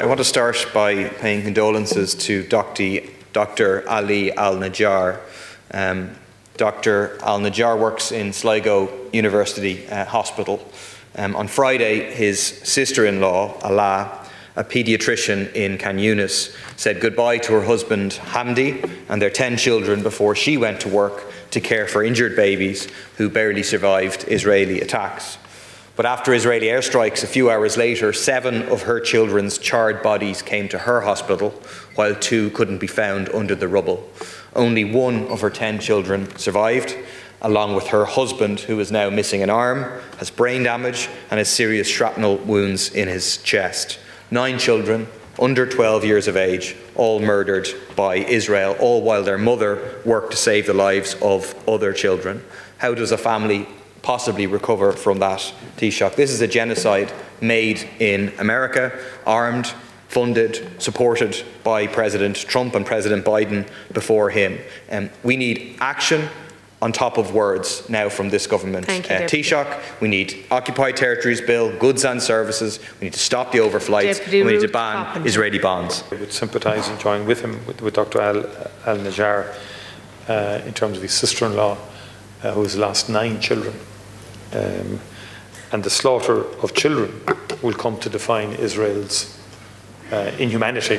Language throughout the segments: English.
I want to start by paying condolences to Dr. Ali Al-Najjar. Dr. Al-Najjar works in Sligo University Hospital. On Friday, his sister-in-law, Alaa, a paediatrician in Can Yunis, said goodbye to her husband Hamdi and their 10 children before she went to work to care for injured babies who barely survived Israeli attacks. But after Israeli airstrikes a few hours later, 7 of her children's charred bodies came to her hospital, while 2 couldn't be found under the rubble. Only 1 of her 10 children survived, along with her husband, who is now missing an arm, has brain damage and has serious shrapnel wounds in his chest. 9 children, under 12 years of age, all murdered by Israel, all while their mother worked to save the lives of other children. How does a family possibly recover from that Taoiseach? This is a genocide made in America, armed, funded, supported by President Trump and President Biden before him. We need action on top of words now from this government. Taoiseach, we need Occupied Territories Bill, goods and services, we need to stop the overflights, and we need to ban Israeli bonds. I would sympathise and join with him, with Dr. Al-Najjar, in terms of his sister-in-law, who has lost 9 children. And the slaughter of children will come to define Israel's inhumanity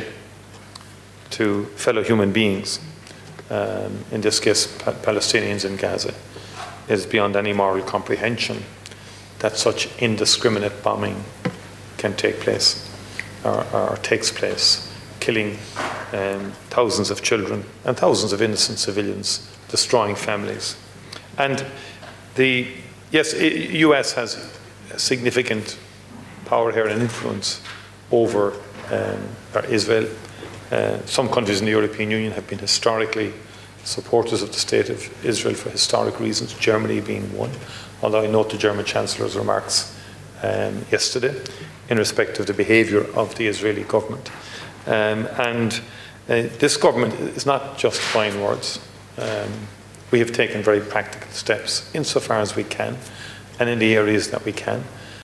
to fellow human beings, in this case Palestinians in Gaza. It is beyond any moral comprehension that such indiscriminate bombing can take place or takes place, killing thousands of children and thousands of innocent civilians, destroying families. And the US has a significant power here and influence over Israel. Some countries in the European Union have been historically supporters of the state of Israel for historic reasons, Germany being one, although I note the German Chancellor's remarks yesterday in respect of the behaviour of the Israeli government. This government is not just fine words. We have taken very practical steps insofar as we can and in the areas that we can.